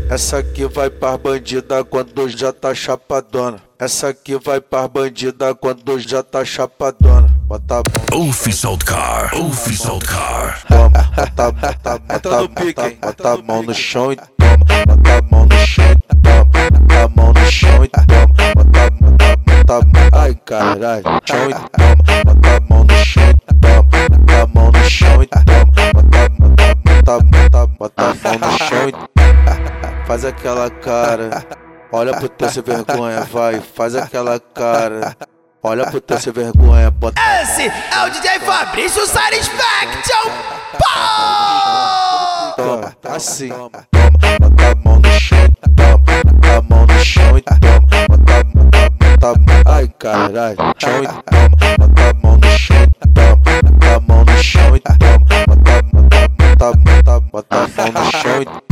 Essa aqui vai pras bandida quando já tá chapadona. Essa aqui vai pras bandida quando já tá chapadona. Bota a mão. Official Car. Toma, bota a mão no chão e toma. Bota a mão no chão e toma. Bota a mão no chão e toma. Bota a mão. Ai caralho, chão e toma. Bota a mão no chão e toma. Bota a mão no chão e toma. Bota a mão no chão e toma. Faz aquela cara. Olha pro teu sem vergonha, vai. Faz aquela cara. Olha pro teu sem vergonha, bota. Esse é o DJ Fabrício Satisfaction. Toma, assim. Toma, bota a mão no chão e toma. Bota a mão no chão e toma. Bota a mão. Ai caralho, chão e toma. Bota a mão no chão e toma. Bota a mão no chão e toma. Bota a mão no chão e toma.